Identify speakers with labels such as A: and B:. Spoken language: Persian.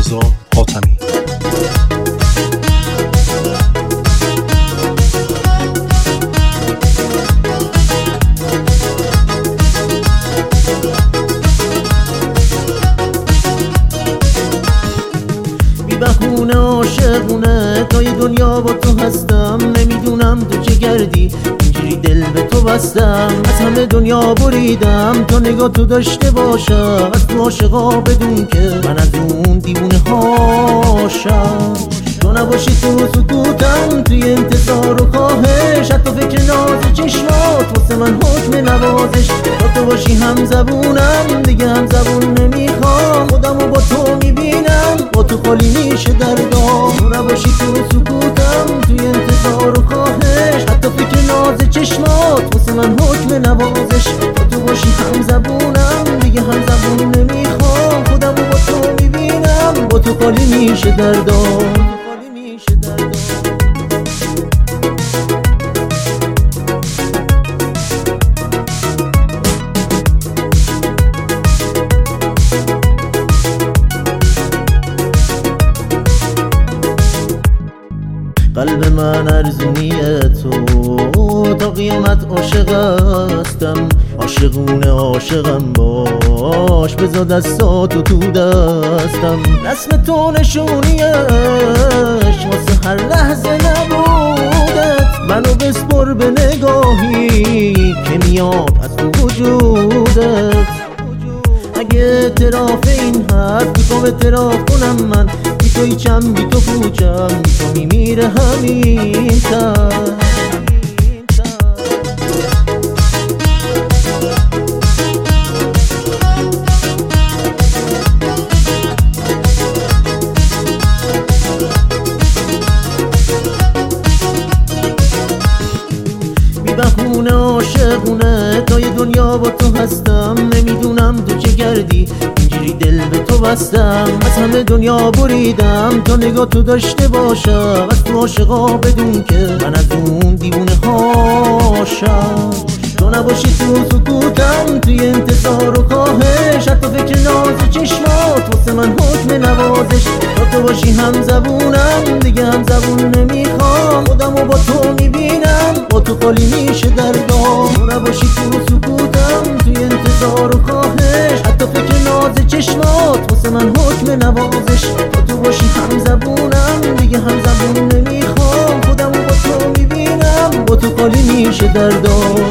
A: رضا حاتمی.
B: بهونه عاشقونه تای دنیا با تو هستم، نمیدونم تو چه گردی اینجوری دل به تو بستم. از همه دنیا بریدم تا نگاه تو داشته باشم، از تو عاشقا بدون که من از اون دیوونه هاشم. تو نباشی تو سکوتم توی انتظار و خواهش، حتی فکر ناز چشمات واسه من حکم نوازش. تا تو باشی هم زبونم دیگه هم زبون نمیخوام، خودمو با تو میبینم با تو خالی میشه دردام. تو نباشی تو سکوتم توی انتظار و خواهش، حتی فکر ناز چشمات واسه من حکم نوازش. تا تو باشی هم زبونم دیگه هم زبون نمیخوام، خودمو با تو میبینم با تو خالی میشه دردام. قلب من ارزونیه تو تا قیامت عاشق هستم، عاشقونه عاشقم باش بذار دستاتو تو دستم. رسم تو نشونیش واسه هر لحظه نبودت، منو بسپر به نگاهی که میاد از تو وجودت. اگه اعتراف این حرف میخوام اعتراف کنم، من بی تو هیچم بی تو پوچم، بی تو میمیره همین تر. بهونه عاشقونه تای دنیا با تو هستم، نمیدونم تو چه گردی اینجوری دل به تو بستم. از همه دنیا بریدم تا نگاه تو داشته باشم، از تو عاشقا بدون که من از اون دیوونه هاشم. تو نباشی تو سکوتم توی انتظار و خواهش، حتی فکر ناز چشمات واسه من حکم نوازش. تا تو باشی هم زبونم دیگه هم زبون نمیخوام، خودمو با تو میبینم با تو خالی میشه دردام. تو نباشی تو سکوتم توی انتظار و خواهش، حتی فکر ناز چشمات واسه من حکم نوازش. تا تو باشی هم زبونم دیگه هم زبون نمیخوام، خودمو با تو میبینم با تو خالی میشه دردام.